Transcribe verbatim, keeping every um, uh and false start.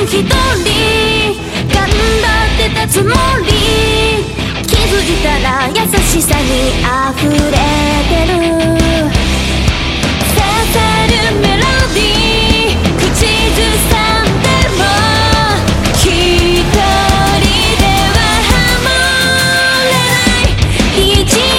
一人頑張ってたつもり、気づいたら優しさに溢れ